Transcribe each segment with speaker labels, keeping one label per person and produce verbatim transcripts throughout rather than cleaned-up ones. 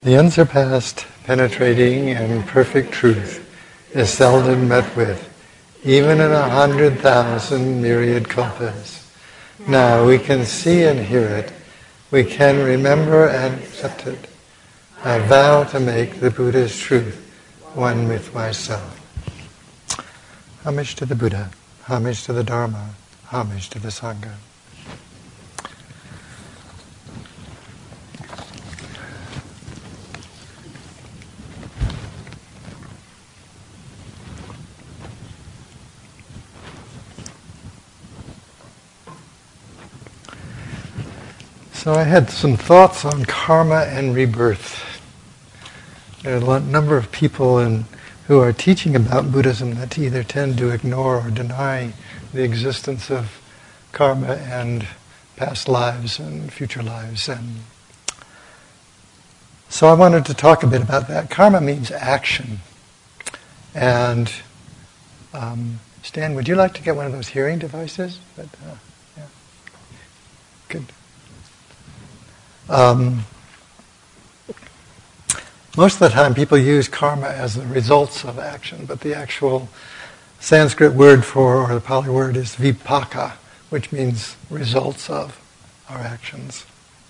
Speaker 1: The unsurpassed, penetrating, and perfect truth is seldom met with, even in a hundred thousand myriad kalpas. Now we can see and hear it. We can remember and accept it. I vow to make the Buddha's truth one with myself. Homage to the Buddha, homage to the Dharma, homage to the Sangha. So I had some thoughts on karma and rebirth. There are a number of people in, who are teaching about Buddhism that either tend to ignore or deny the existence of karma and past lives and future lives. And so I wanted to talk a bit about that. Karma means action. And um, Stan, would you like to get one of those hearing devices? But, uh, yeah. Good. Um, most of the time people use karma as the results of action, but the actual Sanskrit word for, or the Pali word is vipaka, which means results of our actions.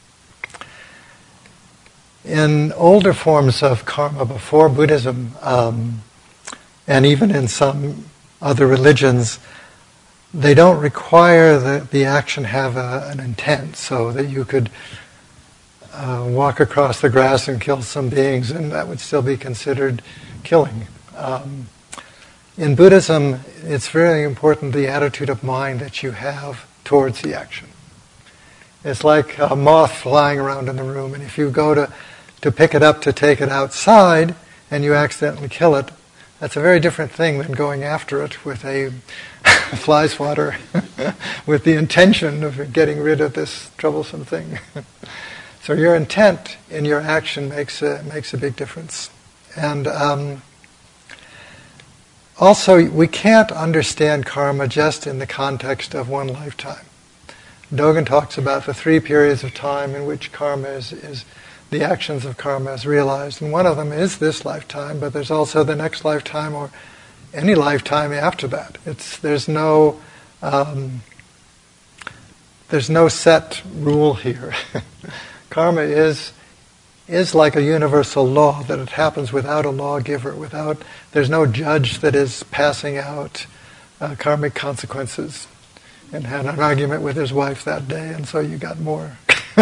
Speaker 1: In older forms of karma before Buddhism, um, and even in some other religions, they don't require that the action have a, an intent, so that you could Uh, walk across the grass and kill some beings, and that would still be considered killing. Um, in Buddhism, it's very important the attitude of mind that you have towards the action. It's like a moth flying around in the room, and if you go to, to pick it up to take it outside and you accidentally kill it, that's a very different thing than going after it with a fly swatter with the intention of getting rid of this troublesome thing. So your intent in your action makes a, makes a big difference. And um, also, we can't understand karma just in the context of one lifetime. Dogen talks about the three periods of time in which karma is, is the actions of karma is realized. And one of them is this lifetime, but there's also the next lifetime or any lifetime after that. It's there's no um, there's no set rule here. Karma is is like a universal law, that it happens without a lawgiver, without, there's no judge that is passing out uh, karmic consequences. And had an argument with his wife that day, and so you got more.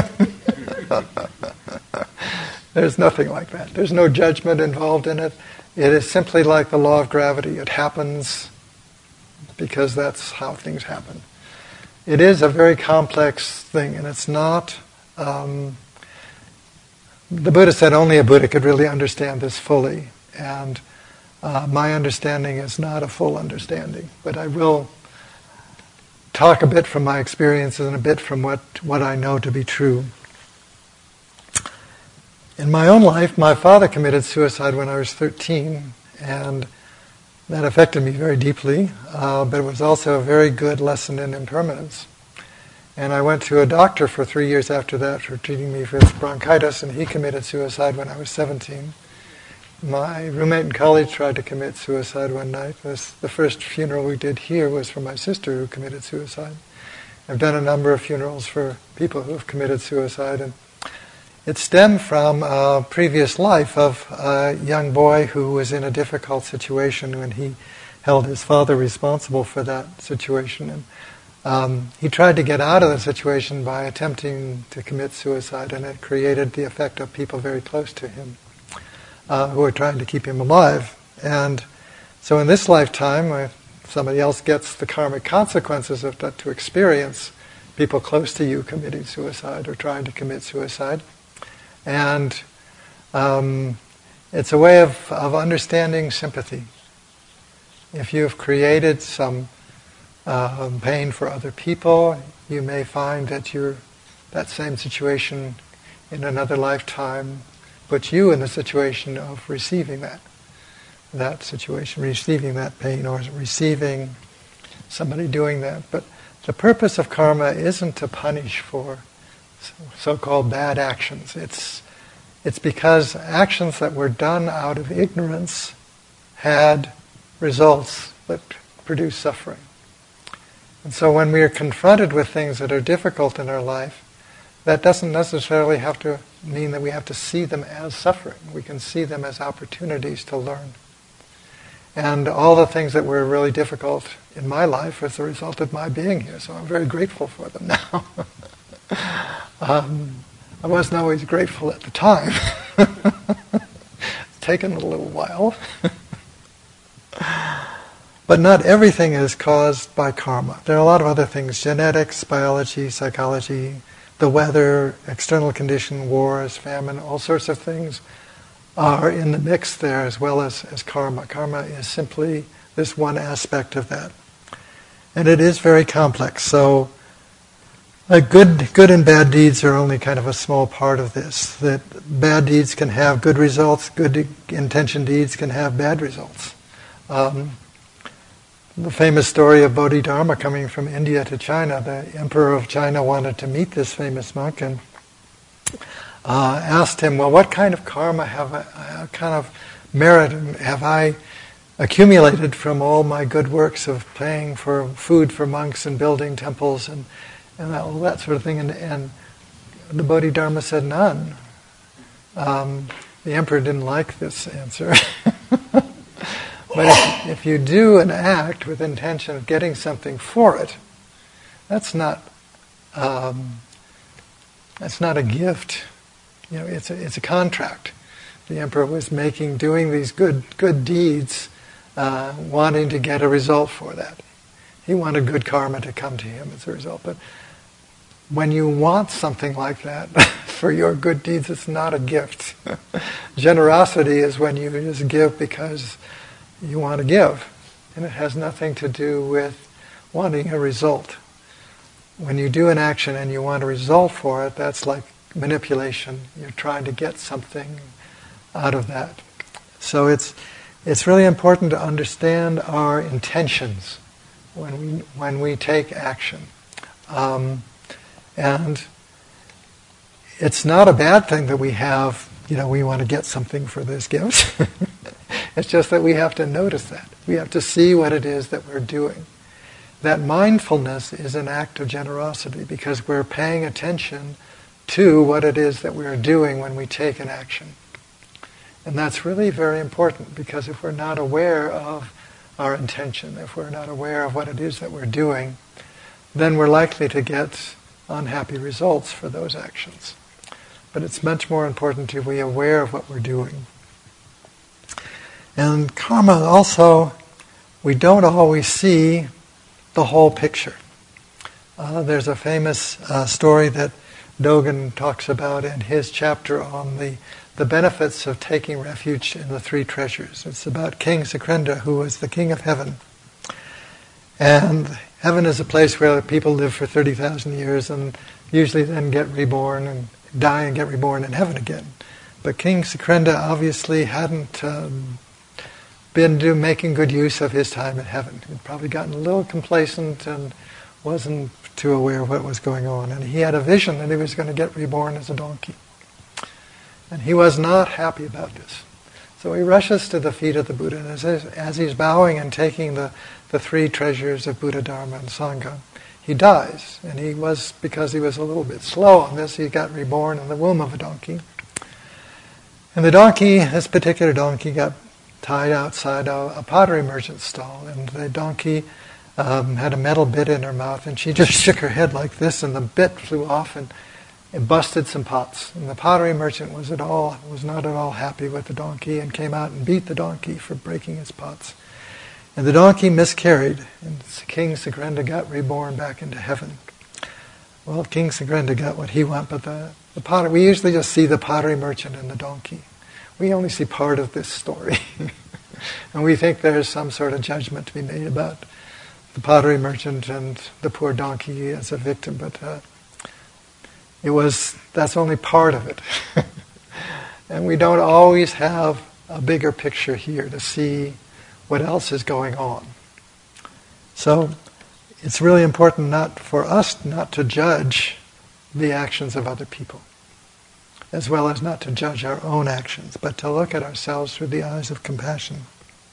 Speaker 1: There's nothing like that. There's no judgment involved in it. It is simply like the law of gravity. It happens because that's how things happen. It is a very complex thing, and it's not... Um, the Buddha said only a Buddha could really understand this fully, and uh, my understanding is not a full understanding, but I will talk a bit from my experiences and a bit from what, what I know to be true. In my own life, my father committed suicide when I was thirteen, and that affected me very deeply, uh, but it was also a very good lesson in impermanence. And I went to a doctor for three years after that for treating me for bronchitis, and he committed suicide when I was seventeen. My roommate in college tried to commit suicide one night. This, the first funeral we did here was for my sister who committed suicide. I've done a number of funerals for people who have committed suicide, and it stemmed from a previous life of a young boy who was in a difficult situation when he held his father responsible for that situation. And Um, he tried to get out of the situation by attempting to commit suicide, and it created the effect of people very close to him uh, who were trying to keep him alive. And so in this lifetime, if somebody else gets the karmic consequences of that, to experience people close to you committing suicide or trying to commit suicide. And um, it's a way of, of understanding sympathy. If you've created some Um, pain for other people, you may find that you're, that same situation in another lifetime puts you in the situation of receiving that, that situation, receiving that pain, or receiving somebody doing that. But the purpose of karma isn't to punish for so-called bad actions. It's it's because actions that were done out of ignorance had results that produce suffering. And so when we are confronted with things that are difficult in our life, that doesn't necessarily have to mean that we have to see them as suffering. We can see them as opportunities to learn. And all the things that were really difficult in my life as a result of my being here, so I'm very grateful for them now. um, I wasn't always grateful at the time. It's taken a little while. But not everything is caused by karma. There are a lot of other things: genetics, biology, psychology, the weather, external condition, wars, famine, all sorts of things are in the mix there, as well as, as karma. Karma is simply this one aspect of that. And it is very complex. So uh, good, good and bad deeds are only kind of a small part of this. That bad deeds can have good results, good intention deeds can have bad results. Um, the famous story of Bodhidharma coming from India to China. The emperor of China wanted to meet this famous monk and uh, asked him, well, what kind of karma have I, uh, kind of merit have I accumulated from all my good works of paying for food for monks and building temples and, and all that sort of thing? And, and the Bodhidharma said, none. Um, the emperor didn't like this answer. But if, if you do an act with intention of getting something for it, that's not um, that's not a gift. You know, it's a, it's a contract. The emperor was making, doing these good good deeds, uh, wanting to get a result for that. He wanted good karma to come to him as a result. But when you want something like that for your good deeds, it's not a gift. Generosity is when you just give because you want to give, and it has nothing to do with wanting a result. When you do an action and you want a result for it, that's like manipulation. You're trying to get something out of that. So it's it's really important to understand our intentions when we when we take action, um, and it's not a bad thing that we have. You know, we want to get something for this gift. It's just that we have to notice that. We have to see what it is that we're doing. That mindfulness is an act of generosity because we're paying attention to what it is that we're doing when we take an action. And that's really very important because if we're not aware of our intention, if we're not aware of what it is that we're doing, then we're likely to get unhappy results for those actions. But it's much more important to be aware of what we're doing. And karma also, we don't always see the whole picture. Uh, there's a famous uh, story that Dogen talks about in his chapter on the, the benefits of taking refuge in the three treasures. It's about King Sakrendra, who was the king of heaven. And heaven is a place where people live for thirty thousand years and usually then get reborn and die and get reborn in heaven again. But King Sakrendra obviously hadn't um, been do, making good use of his time in heaven. He'd probably gotten a little complacent and wasn't too aware of what was going on. And he had a vision that he was going to get reborn as a donkey. And he was not happy about this. So he rushes to the feet of the Buddha, and as, as he's bowing and taking the, the three treasures of Buddha, Dharma, and Sangha, he dies. And he was, because he was a little bit slow on this, he got reborn in the womb of a donkey. And the donkey, this particular donkey, got tied outside a, a pottery merchant's stall, and the donkey um, had a metal bit in her mouth, and she just shook her head like this, and the bit flew off and it busted some pots. And the pottery merchant was at all was not at all happy with the donkey and came out and beat the donkey for breaking its pots. And the donkey miscarried, and King Sakrendra got reborn back into heaven. Well, King Sakrendra got what he wanted, but the, the potter, we usually just see the pottery merchant and the donkey. We only see part of this story. And we think there's some sort of judgment to be made about the pottery merchant and the poor donkey as a victim, but uh, it was, that's only part of it. And we don't always have a bigger picture here to see what else is going on. So it's really important not for us not to judge the actions of other people. as well as not to judge our own actions, but to look at ourselves through the eyes of compassion.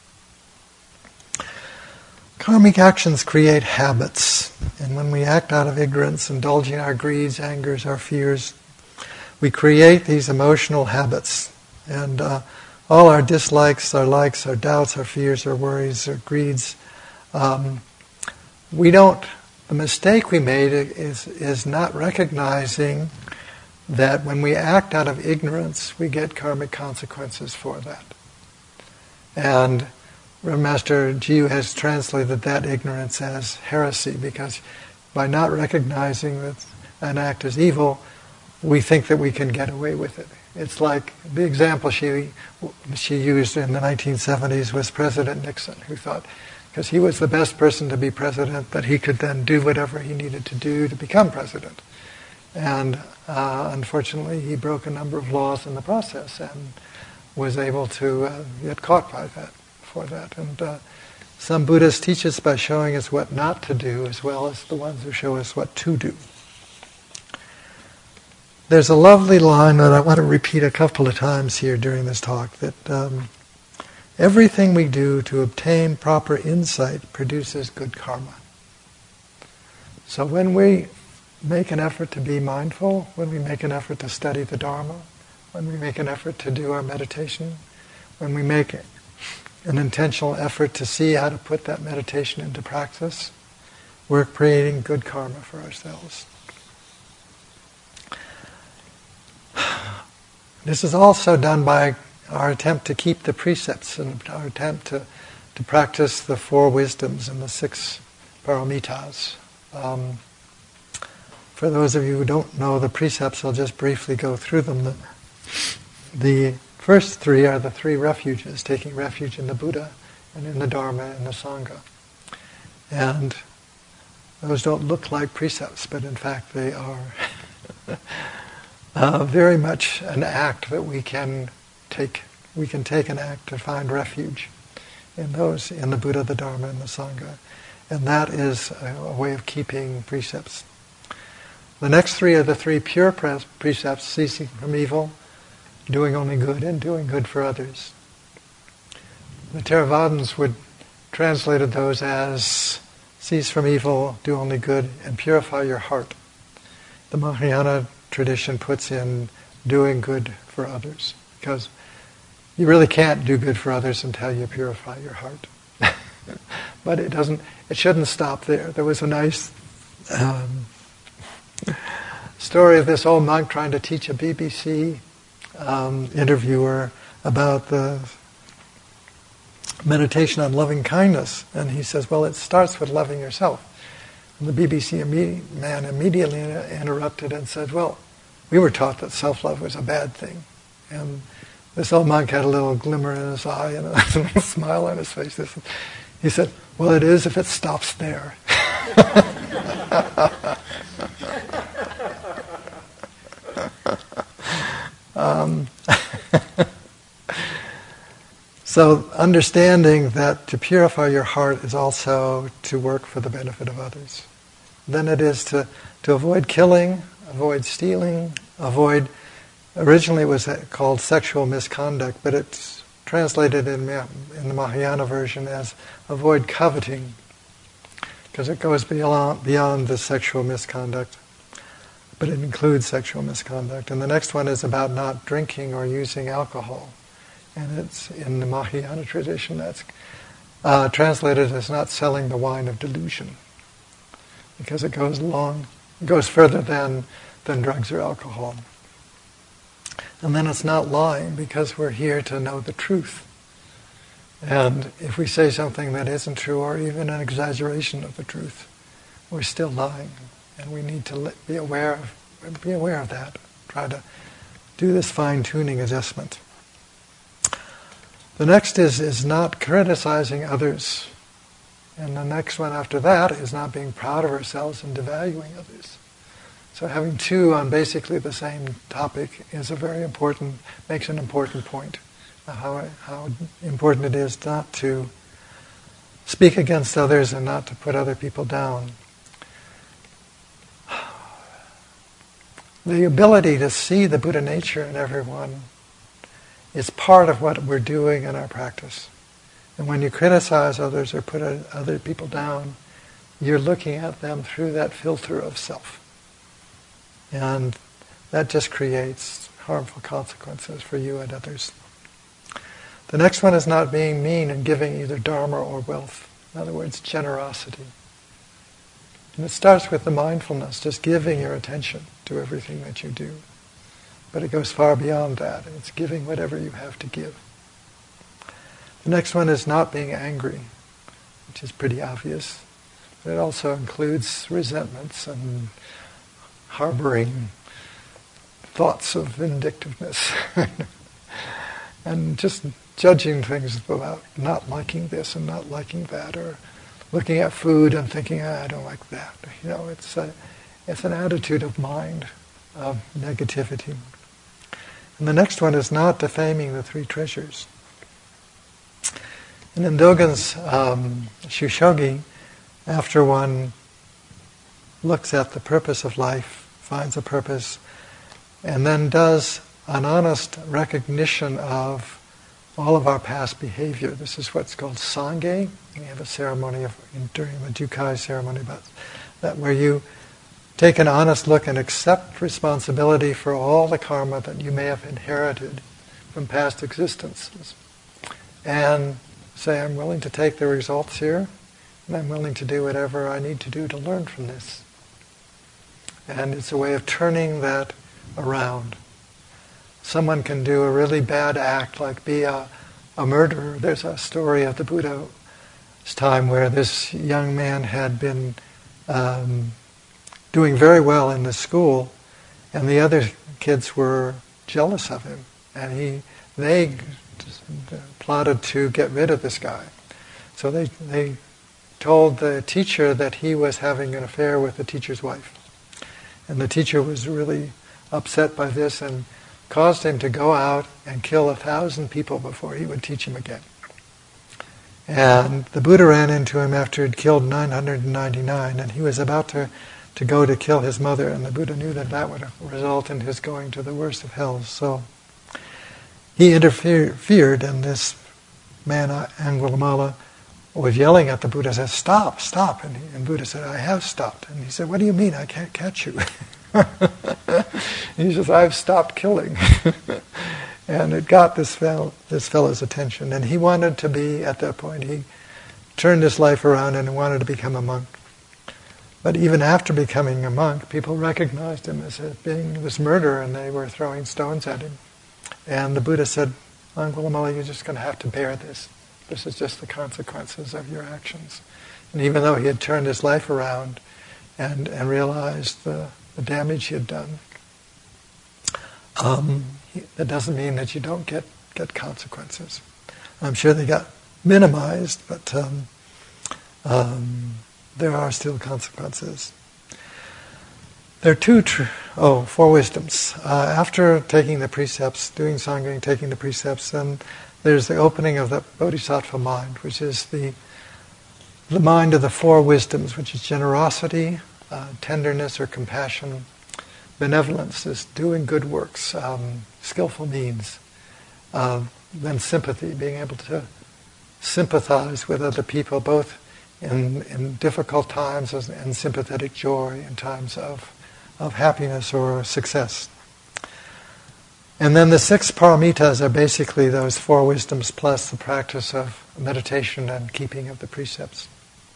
Speaker 1: Karmic actions create habits, and when we act out of ignorance, indulging our greeds, angers, our fears, we create these emotional habits. And uh, all our dislikes, our likes, our doubts, our fears, our worries, our greeds, um, we don't, the mistake we made is, is not recognizing that when we act out of ignorance, we get karmic consequences for that. And Master Jiyu has translated that ignorance as heresy, because by not recognizing that an act is evil, we think that we can get away with it. It's like the example she she used in the nineteen seventies was President Nixon, who thought, because he was the best person to be president, that he could then do whatever he needed to do to become president. And uh, unfortunately, he broke a number of laws in the process and was able to uh, get caught by that. For that. And uh, some Buddhists teach us by showing us what not to do as well as the ones who show us what to do. There's a lovely line that I want to repeat a couple of times here during this talk, that um, everything we do to obtain proper insight produces good karma. So when we make an effort to be mindful, when we make an effort to study the Dharma, when we make an effort to do our meditation, when we make an intentional effort to see how to put that meditation into practice, we're creating good karma for ourselves. This is also done by our attempt to keep the precepts and our attempt to, to practice the four wisdoms and the six paramitas. Um, for those of you who don't know the precepts, I'll just briefly go through them. The, the first three are the three refuges, taking refuge in the Buddha and in the Dharma and the Sangha. And those don't look like precepts, but in fact they are uh, very much an act that we can take. We can take an act to find refuge in those, in the Buddha, the Dharma, and the Sangha. And that is a, a way of keeping precepts. The next three are the three pure pre- precepts, ceasing from evil, doing only good, and doing good for others. The Theravadins would translated those as cease from evil, do only good, and purify your heart. The Mahayana tradition puts in doing good for others, because you really can't do good for others until you purify your heart. But it doesn't. It shouldn't stop there. There was a nice um, story of this old monk trying to teach a B B C um, interviewer about the meditation on loving kindness, and he says, "Well, it starts with loving yourself." And the B B C imme- man immediately interrupted and said, "Well, we were taught that self-love was a bad thing." And this old monk had a little glimmer in his eye and a little smile on his face. He said, "Well, it is if it stops there." um, so understanding that to purify your heart is also to work for the benefit of others. Then it is to, to avoid killing, avoid stealing, avoid... Originally it was called sexual misconduct, but it's translated in, in the Mahayana version as avoid coveting, because it goes beyond, beyond the sexual misconduct, but it includes sexual misconduct. And the next one is about not drinking or using alcohol. And it's in the Mahayana tradition that's uh, translated as not selling the wine of delusion, because it goes long, it goes further than, than drugs or alcohol. And then it's not lying, because we're here to know the truth. And if we say something that isn't true, or even an exaggeration of the truth, we're still lying. And we need to be aware of, be aware of that. Try to do this fine-tuning adjustment. The next is, is not criticizing others. And the next one after that is not being proud of ourselves and devaluing others. So having two on basically the same topic is a very important, makes an important point. How, how important it is not to speak against others and not to put other people down. the ability to see the Buddha nature in everyone is part of what we're doing in our practice. And when you criticize others or put other people down, you're looking at them through that filter of self. And that just creates harmful consequences for you and others. The next one is not being mean and giving either dharma or wealth. In other words, generosity. And it starts with the mindfulness, just giving your attention to everything that you do. But it goes far beyond that. It's giving whatever you have to give. The next one is not being angry, which is pretty obvious. But it also includes resentments and harboring thoughts of vindictiveness. And just judging things about not liking this and not liking that, or looking at food and thinking, ah, I don't like that. You know, it's a, it's an attitude of mind, of negativity. And the next one is not defaming the three treasures. And in Dogen's um, Shushogi, after one looks at the purpose of life, finds a purpose, and then does an honest recognition of all of our past behavior. This is what's called Sangye. We have a ceremony of, during the Jukai ceremony about that, where you take an honest look and accept responsibility for all the karma that you may have inherited from past existences. And say, I'm willing to take the results here, and I'm willing to do whatever I need to do to learn from this. And it's a way of turning that around. Someone can do a really bad act, like be a, a murderer. There's a story of the Buddha's time where this young man had been um, doing very well in the school, and the other kids were jealous of him, and he they plotted to get rid of this guy. So they they told the teacher that he was having an affair with the teacher's wife, and the teacher was really upset by this and caused him to go out and kill a thousand people before he would teach him again. And the Buddha ran into him after he'd killed nine hundred ninety-nine, and he was about to, to go to kill his mother, and the Buddha knew that that would result in his going to the worst of hells. So he interfered, and this man, Angulimala, was yelling at the Buddha, said, stop, stop. And, he, and Buddha said, I have stopped. And he said, what do you mean? I can't catch you. He says, I've stopped killing. And it got this fellow, this fellow's attention. And he wanted to be, at that point, he turned his life around and wanted to become a monk. But even after becoming a monk, people recognized him as being this murderer, and they were throwing stones at him. And the Buddha said, Angulimala, you're just going to have to bear this. This is just the consequences of your actions. And even though he had turned his life around and, and realized the, the damage he had done, um, he, that doesn't mean that you don't get, get consequences. I'm sure they got minimized, but um, um, there are still consequences. There are two, tr- oh, four wisdoms. Uh, after taking the precepts, doing Sangha, taking the precepts, then there's the opening of the Bodhisattva mind, which is the the mind of the four wisdoms, which is generosity, uh, tenderness or compassion, benevolence is doing good works, um, skillful means, uh, then sympathy, being able to sympathize with other people, both in, in difficult times and sympathetic joy in times of, of happiness or success. And then the six paramitas are basically those four wisdoms plus the practice of meditation and keeping of the precepts.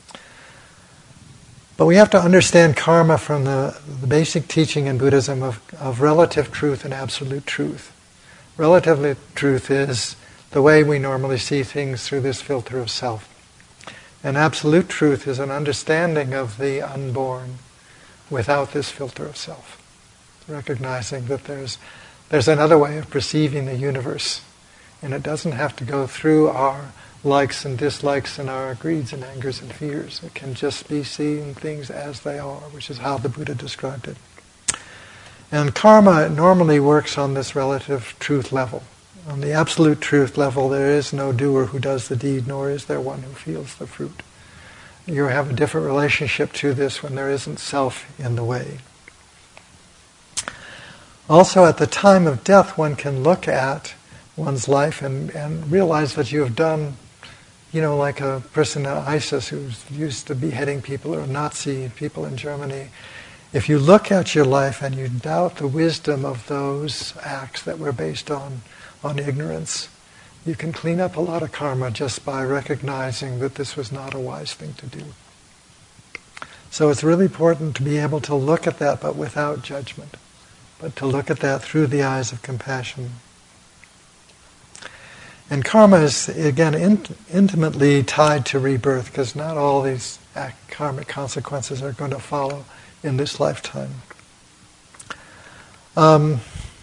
Speaker 1: But we have to understand karma from the, the basic teaching in Buddhism of, of relative truth and absolute truth. Relative truth is the way we normally see things through this filter of self. And absolute truth is an understanding of the unborn without this filter of self. Recognizing that there's There's another way of perceiving the universe, and it doesn't have to go through our likes and dislikes and our greeds and angers and fears. It can just be seeing things as they are, which is how the Buddha described it. And karma normally works on this relative truth level. On the absolute truth level, there is no doer who does the deed, nor is there one who feels the fruit. You have a different relationship to this when there isn't self in the way. Also, at the time of death, one can look at one's life and, and realize that you have done, you know, like a person in ISIS who's used to beheading people, or Nazi people in Germany. If you look at your life and you doubt the wisdom of those acts that were based on, on ignorance, you can clean up a lot of karma just by recognizing that this was not a wise thing to do. So it's really important to be able to look at that, but without judgment, but to look at that through the eyes of compassion. And karma is, again, in, intimately tied to rebirth, because not all these act, karmic consequences are going to follow in this lifetime. Um,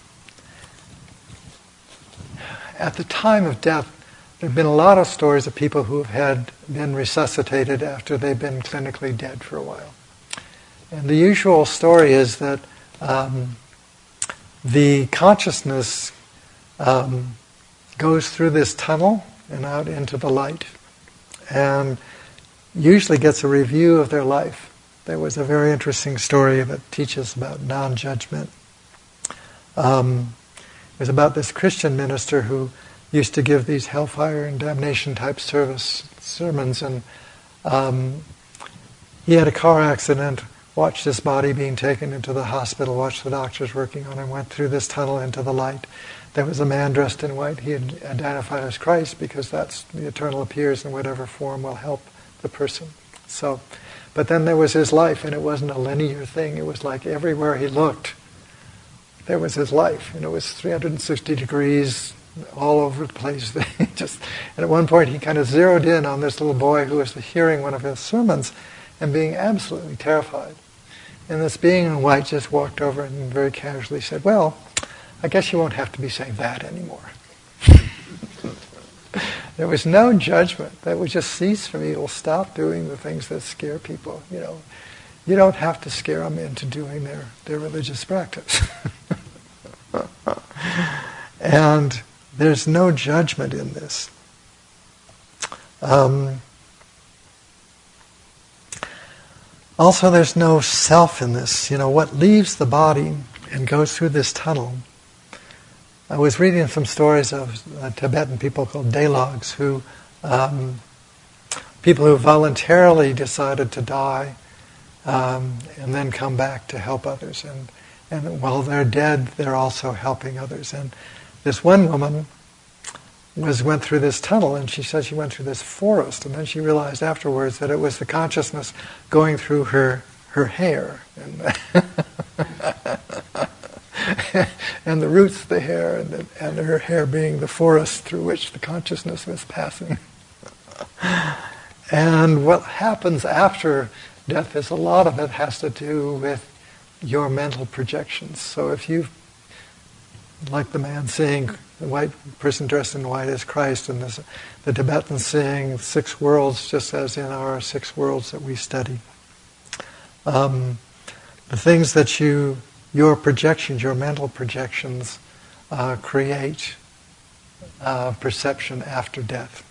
Speaker 1: at the time of death, there have been a lot of stories of people who have had been resuscitated after they've been clinically dead for a while. And the usual story is that um, the consciousness um, goes through this tunnel and out into the light, and usually gets a review of their life. There was a very interesting story that teaches about non-judgment. Um, it was about this Christian minister who used to give these hellfire and damnation type service sermons, and um, he had a car accident, watched his body being taken into the hospital, watched the doctors working on him, went through this tunnel into the light. There was a man dressed in white. He had identified as Christ, because that's the eternal appears in whatever form will help the person. So, but then there was his life, and it wasn't a linear thing. It was like everywhere he looked, there was his life, and it was three hundred sixty degrees all over the place. Just, and at one point he kind of zeroed in on this little boy who was hearing one of his sermons and being absolutely terrified. And this being in white just walked over and very casually said, "Well, I guess you won't have to be saying that anymore." There was no judgment. That would just cease from evil. Stop doing the things that scare people. You know, you don't have to scare them into doing their, their religious practice. And there's no judgment in this. Um, also, there's no self in this. You know, what leaves the body and goes through this tunnel. I was reading some stories of uh, Tibetan people called Dalogs, who, um, people who voluntarily decided to die um, and then come back to help others. And, and while they're dead, they're also helping others. And this one woman was went through this tunnel, and she said she went through this forest, and then she realized afterwards that it was the consciousness going through her, her hair. And and the roots of the hair, and, the, and her hair being the forest through which the consciousness was passing. And what happens after death is a lot of it has to do with your mental projections. So if you, like the man saying, the white person dressed in white is Christ, and this, the Tibetans saying six worlds, just as in our six worlds that we study. Um, the things that you Your projections, your mental projections, uh, create uh, perception after death.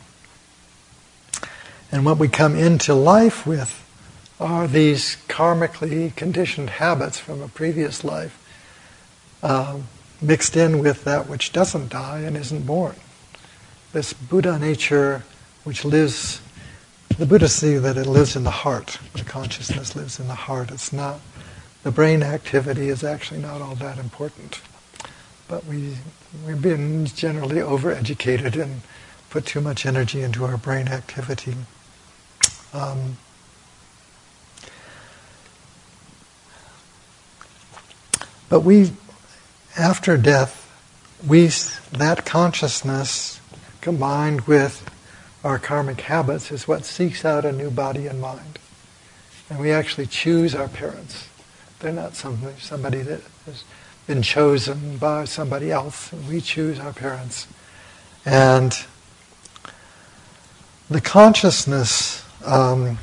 Speaker 1: And what we come into life with are these karmically conditioned habits from a previous life, uh, mixed in with that which doesn't die and isn't born. This Buddha nature which lives, the Buddhists see that it lives in the heart. The consciousness lives in the heart. It's not The brain activity is actually not all that important. But we, we've been generally overeducated and put too much energy into our brain activity. Um, but we, after death, we that consciousness combined with our karmic habits is what seeks out a new body and mind. And we actually choose our parents. They're not somebody, somebody that has been chosen by somebody else. We choose our parents. And the consciousness, um,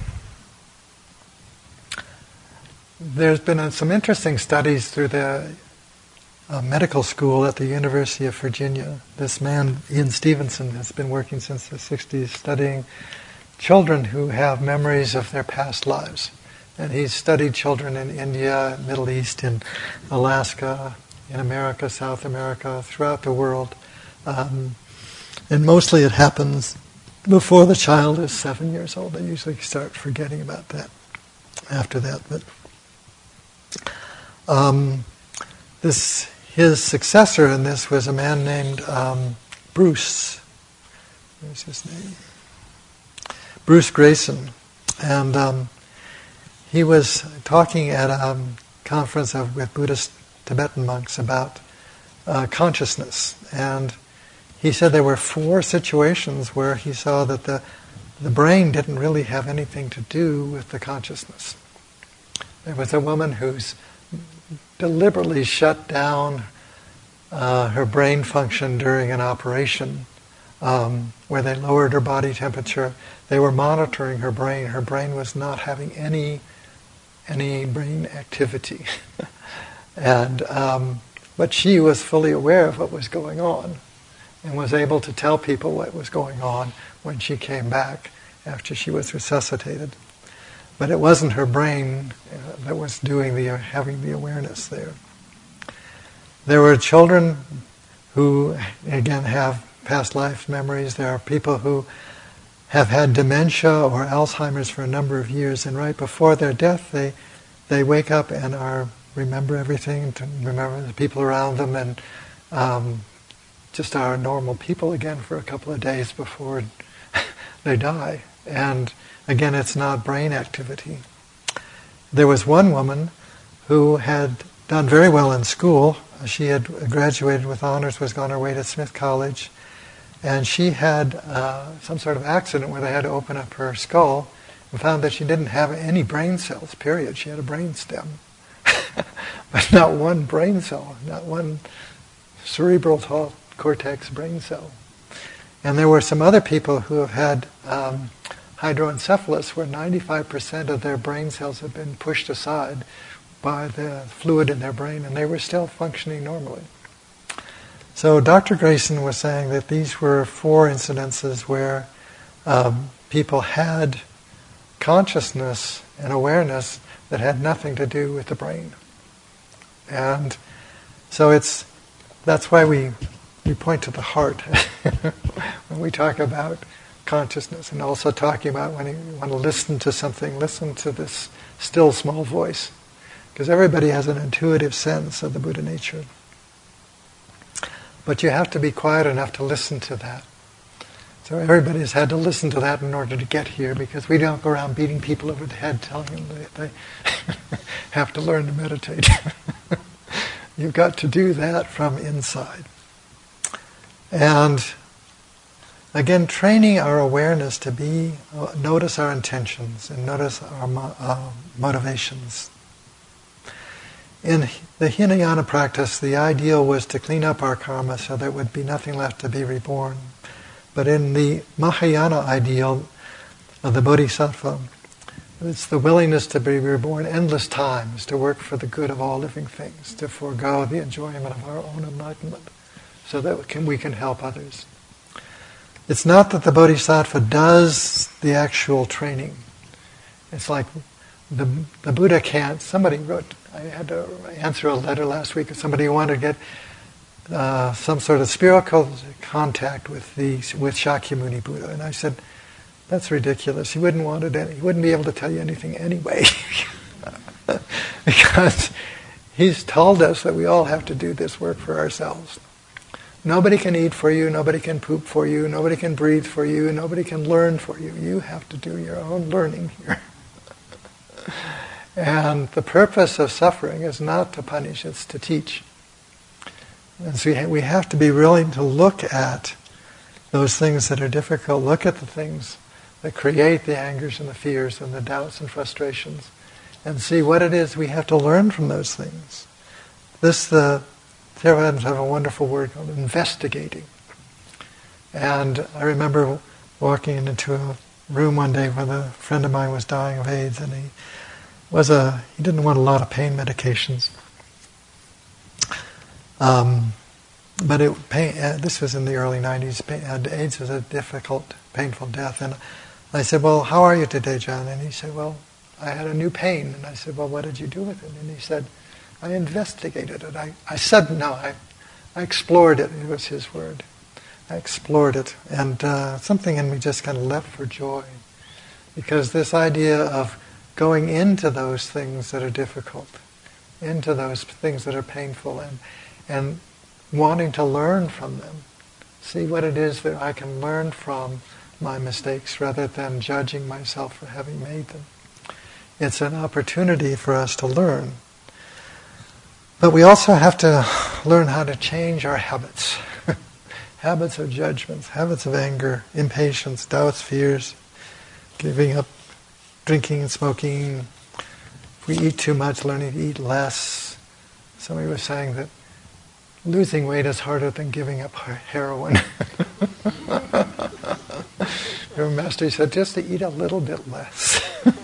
Speaker 1: there's been uh, some interesting studies through the uh, medical school at the University of Virginia. This man, Ian Stevenson, has been working since the sixties studying children who have memories of their past lives. And he's studied children in India, Middle East, in Alaska, in America, South America, throughout the world. Um, and mostly it happens before the child is seven years old. They usually start forgetting about that after that. But um, this his successor in this was a man named um, Bruce. What's his name? Bruce Greyson. And um, he was talking at a conference of, with Buddhist Tibetan monks about uh, consciousness. And he said there were four situations where he saw that the, the brain didn't really have anything to do with the consciousness. There was a woman who's deliberately shut down uh, her brain function during an operation um, where they lowered her body temperature. They were monitoring her brain. Her brain was not having any any brain activity. and um, but she was fully aware of what was going on and was able to tell people what was going on when she came back after she was resuscitated. But it wasn't her brain uh, that was doing the uh, having the awareness there. There were children who, again, have past life memories. There are people who have had dementia or Alzheimer's for a number of years, and right before their death, they they wake up and are remember everything, to remember the people around them, and um, just are normal people again for a couple of days before they die. And again, it's not brain activity. There was one woman who had done very well in school. She had graduated with honors, was on her way to Smith College, and she had uh, some sort of accident where they had to open up her skull and found that she didn't have any brain cells, period. She had a brain stem, but not one brain cell, not one cerebral cortex brain cell. And there were some other people who have had um, hydroencephalus, where ninety-five percent of their brain cells have been pushed aside by the fluid in their brain, and they were still functioning normally. So Doctor Greyson was saying that these were four incidences where um, people had consciousness and awareness that had nothing to do with the brain. And so it's that's why we we point to the heart when we talk about consciousness, and also talking about when you want to listen to something, listen to this still small voice, because everybody has an intuitive sense of the Buddha nature. But you have to be quiet enough to listen to that. So everybody's had to listen to that in order to get here, because we don't go around beating people over the head telling them that they have to learn to meditate. You've got to do that from inside. And again, training our awareness to be, uh, notice our intentions and notice our mo- uh, motivations. In the Hinayana practice, the ideal was to clean up our karma so there would be nothing left to be reborn. But in the Mahayana ideal of the Bodhisattva, it's the willingness to be reborn endless times, to work for the good of all living things, to forego the enjoyment of our own enlightenment, so that we can, we can help others. It's not that the Bodhisattva does the actual training. It's like the the Buddha can't. Somebody wrote, I had to answer a letter last week of somebody who wanted to get uh, some sort of spiritual contact with the with Shakyamuni Buddha, and I said, that's ridiculous. He wouldn't want it. Any, he wouldn't be able to tell you anything anyway, because he's told us that we all have to do this work for ourselves. Nobody can eat for you, nobody can poop for you, nobody can breathe for you, nobody can learn for you. You have to do your own learning here. And the purpose of suffering is not to punish, it's to teach. And so we have to be willing to look at those things that are difficult, look at the things that create the angers and the fears and the doubts and frustrations, and see what it is we have to learn from those things. This, the Theravadins have a wonderful word called investigating. And I remember walking into a room one day when a friend of mine was dying of AIDS, and he was a he didn't want a lot of pain medications. Um, but it, pain, uh, this was in the early nineties. Pain, uh, AIDS was a difficult, painful death. And I said, well, how are you today, John? And he said, well, I had a new pain. And I said, well, what did you do with it? And he said, I investigated it. I, I said no. I, I explored it. It was his word. I explored it. And uh, something in me just kind of leapt for joy. Because this idea of going into those things that are difficult, into those things that are painful, and and wanting to learn from them, see what it is that I can learn from my mistakes rather than judging myself for having made them. It's an opportunity for us to learn. But we also have to learn how to change our habits. Habits of judgments, habits of anger, impatience, doubts, fears, giving up drinking and smoking. If we eat too much, learning to eat less. Somebody was saying that losing weight is harder than giving up heroin. Your master said just to eat a little bit less.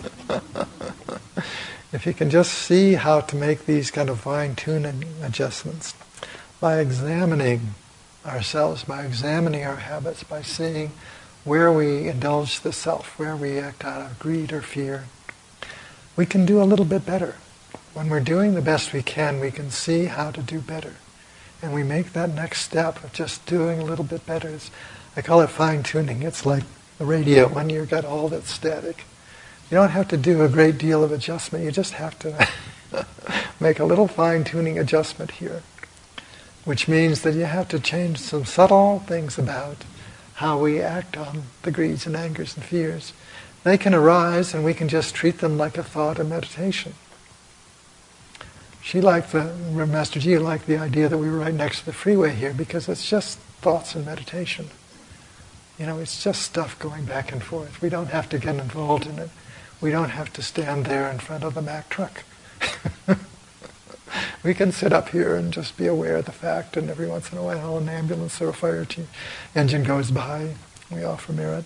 Speaker 1: If you can just see how to make these kind of fine-tuning adjustments by examining ourselves, by examining our habits, by seeing where we indulge the self, where we act out of greed or fear, we can do a little bit better. When we're doing the best we can, we can see how to do better. And we make that next step of just doing a little bit better. It's, I call it fine-tuning. It's like the radio when you've got all that static. You don't have to do a great deal of adjustment. You just have to make a little fine-tuning adjustment here, which means that you have to change some subtle things about how we act on the greeds and angers and fears. They can arise and we can just treat them like a thought or meditation. She liked the, Master Ji liked the idea that we were right next to the freeway here because it's just thoughts and meditation. You know, it's just stuff going back and forth. We don't have to get involved in it. We don't have to stand there in front of the Mack truck. We can sit up here and just be aware of the fact, and every once in a while an ambulance or a fire team engine goes by. We offer merit.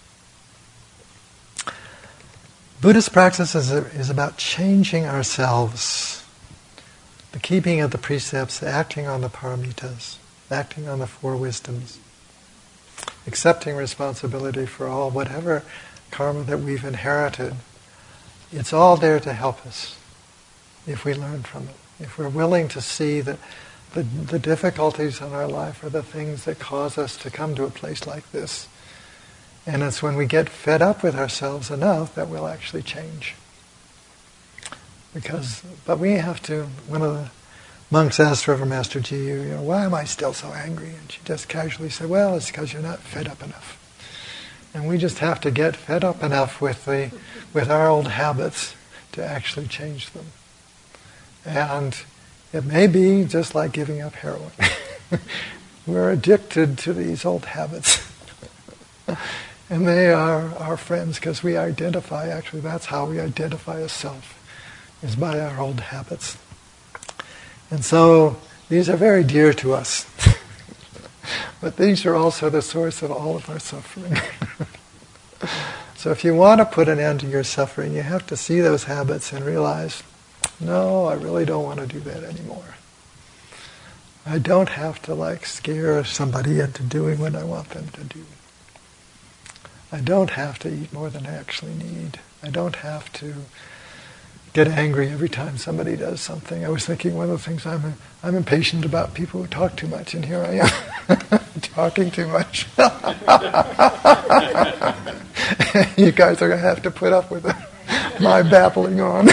Speaker 1: Buddhist practice is, is about changing ourselves, the keeping of the precepts, acting on the paramitas, acting on the four wisdoms, accepting responsibility for all, whatever karma that we've inherited. It's all there to help us if we learn from it. If we're willing to see that the, the difficulties in our life are the things that cause us to come to a place like this. And it's when we get fed up with ourselves enough that we'll actually change. Because, but we have to, one of the monks asked Reverend Master Ji, you know, why am I still so angry? And she just casually said, well, it's because you're not fed up enough. And we just have to get fed up enough with the with our old habits to actually change them. And it may be just like giving up heroin. We're addicted to these old habits. And they are our friends because we identify, actually that's how we identify as self, is by our old habits. And so these are very dear to us. But these are also the source of all of our suffering. So if you want to put an end to your suffering, you have to see those habits and realize, no, I really don't want to do that anymore. I don't have to like scare somebody into doing what I want them to do. I don't have to eat more than I actually need. I don't have to get angry every time somebody does something. I was thinking one of the things I'm I'm impatient about people who talk too much, and here I am talking too much. You guys are going to have to put up with my babbling on.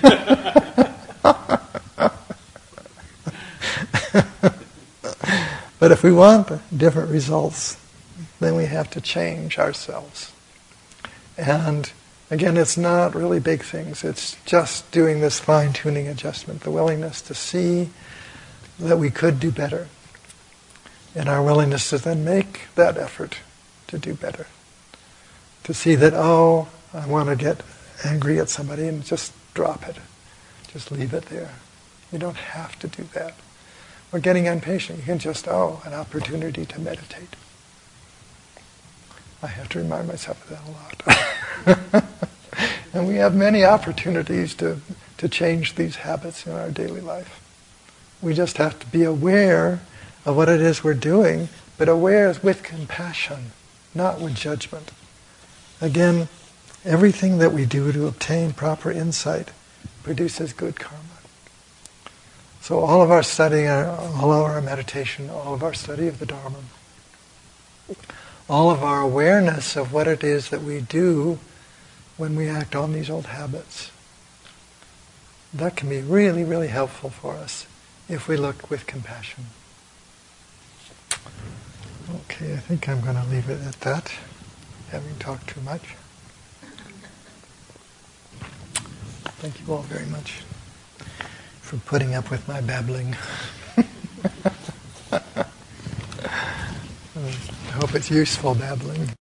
Speaker 1: But if we want different results, then we have to change ourselves. And again, it's not really big things. It's just doing this fine-tuning adjustment, the willingness to see that we could do better, and our willingness to then make that effort to do better. To see that, oh, I want to get angry at somebody, and just drop it. Just leave it there. You don't have to do that. Or getting impatient, you can just, oh, an opportunity to meditate. I have to remind myself of that a lot. And we have many opportunities to, to change these habits in our daily life. We just have to be aware of what it is we're doing, but aware with compassion, not with judgment. Again, everything that we do to obtain proper insight produces good karma. So all of our study, all of our meditation, all of our study of the Dharma, all of our awareness of what it is that we do when we act on these old habits, that can be really, really helpful for us if we look with compassion. Okay, I think I'm going to leave it at that, having talked too much. Thank you all very much for putting up with my babbling. I hope it's useful babbling.